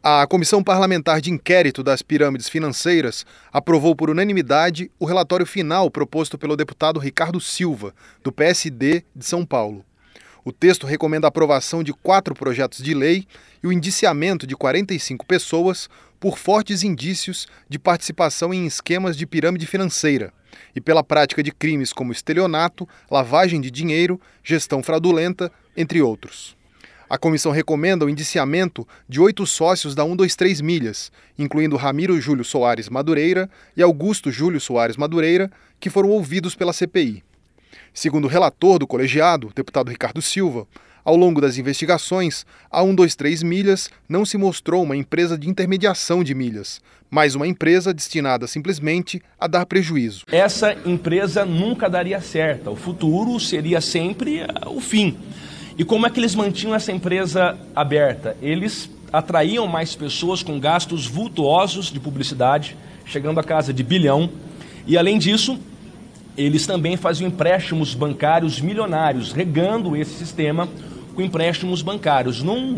A Comissão Parlamentar de Inquérito das Pirâmides Financeiras aprovou por unanimidade o relatório final proposto pelo deputado Ricardo Silva, do PSD de São Paulo. O texto recomenda a aprovação de 4 projetos de lei e o indiciamento de 45 pessoas por fortes indícios de participação em esquemas de pirâmide financeira e pela prática de crimes como estelionato, lavagem de dinheiro, gestão fraudulenta, entre outros. A comissão recomenda o indiciamento de 8 sócios da 123 Milhas, incluindo Ramiro Júlio Soares Madureira e Augusto Júlio Soares Madureira, que foram ouvidos pela CPI. Segundo o relator do colegiado, deputado Ricardo Silva, ao longo das investigações, a 123 Milhas não se mostrou uma empresa de intermediação de milhas, mas uma empresa destinada simplesmente a dar prejuízo. Essa empresa nunca daria certo, o futuro seria sempre o fim. E como é que eles mantinham essa empresa aberta? Eles atraíam mais pessoas com gastos vultuosos de publicidade, chegando a casa de bilhão. E além disso, eles também faziam empréstimos bancários milionários, regando esse sistema com empréstimos bancários, num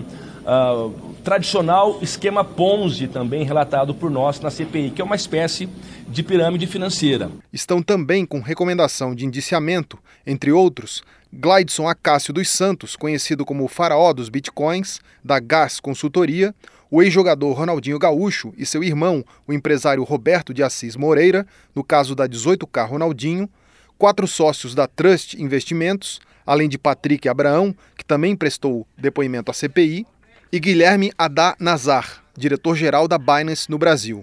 tradicional esquema Ponzi, também relatado por nós na CPI, que é uma espécie de pirâmide financeira. Estão também com recomendação de indiciamento, entre outros, Glaidson Acácio dos Santos, conhecido como o faraó dos bitcoins, da Gás Consultoria, o ex-jogador Ronaldinho Gaúcho e seu irmão, o empresário Roberto de Assis Moreira, no caso da 18K Ronaldinho, 4 sócios da Trust Investimentos, além de Patrick Abraão, que também prestou depoimento à CPI, e Guilherme Haddad Nazar, diretor-geral da Binance no Brasil.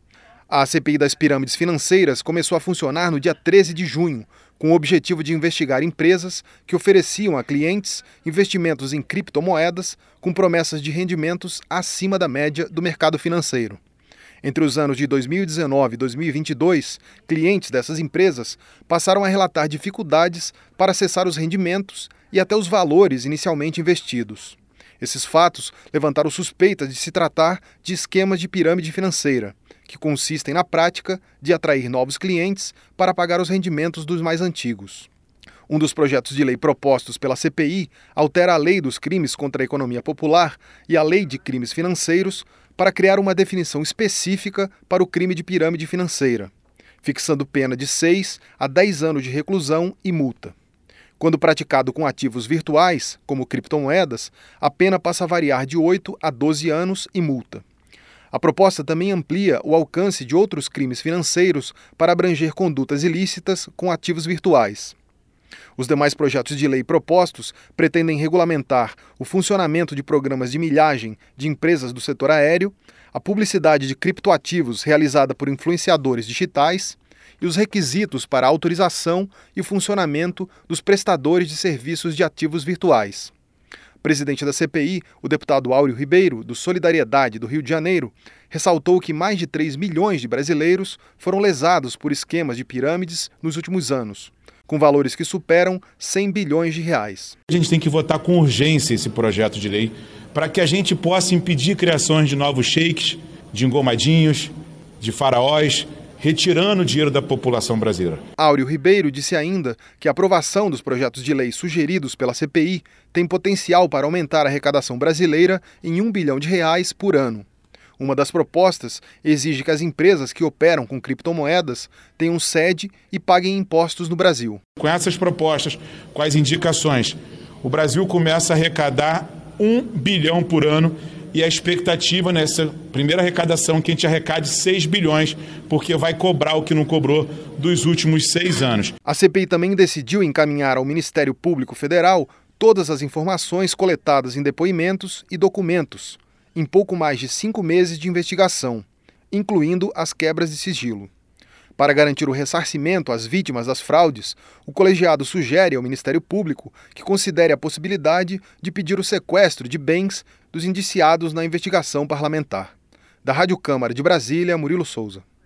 A CPI das pirâmides financeiras começou a funcionar no dia 13 de junho, com o objetivo de investigar empresas que ofereciam a clientes investimentos em criptomoedas com promessas de rendimentos acima da média do mercado financeiro. Entre os anos de 2019 e 2022, clientes dessas empresas passaram a relatar dificuldades para acessar os rendimentos e até os valores inicialmente investidos. Esses fatos levantaram suspeitas de se tratar de esquemas de pirâmide financeira, que consistem na prática de atrair novos clientes para pagar os rendimentos dos mais antigos. Um dos projetos de lei propostos pela CPI altera a Lei dos Crimes contra a Economia Popular e a Lei de Crimes Financeiros para criar uma definição específica para o crime de pirâmide financeira, fixando pena de 6 a 10 anos de reclusão e multa. Quando praticado com ativos virtuais, como criptomoedas, a pena passa a variar de 8 a 12 anos e multa. A proposta também amplia o alcance de outros crimes financeiros para abranger condutas ilícitas com ativos virtuais. Os demais projetos de lei propostos pretendem regulamentar o funcionamento de programas de milhagem de empresas do setor aéreo, a publicidade de criptoativos realizada por influenciadores digitais e os requisitos para autorização e funcionamento dos prestadores de serviços de ativos virtuais. Presidente da CPI, o deputado Áureo Ribeiro, do Solidariedade do Rio de Janeiro, ressaltou que mais de 3 milhões de brasileiros foram lesados por esquemas de pirâmides nos últimos anos, com valores que superam 100 bilhões de reais. A gente tem que votar com urgência esse projeto de lei para que a gente possa impedir criações de novos sheiks, de engomadinhos, de faraós, retirando o dinheiro da população brasileira. Áureo Ribeiro disse ainda que a aprovação dos projetos de lei sugeridos pela CPI tem potencial para aumentar a arrecadação brasileira em R$1 bilhão por ano. Uma das propostas exige que as empresas que operam com criptomoedas tenham sede e paguem impostos no Brasil. Com essas propostas, com as indicações, o Brasil começa a arrecadar R$1 bilhão por ano e a expectativa nessa primeira arrecadação que a gente arrecade 6 bilhões, porque vai cobrar o que não cobrou dos últimos 6 anos. A CPI também decidiu encaminhar ao Ministério Público Federal todas as informações coletadas em depoimentos e documentos, em pouco mais de 5 meses de investigação, incluindo as quebras de sigilo. Para garantir o ressarcimento às vítimas das fraudes, o colegiado sugere ao Ministério Público que considere a possibilidade de pedir o sequestro de bens dos indiciados na investigação parlamentar. Da Rádio Câmara de Brasília, Murilo Souza.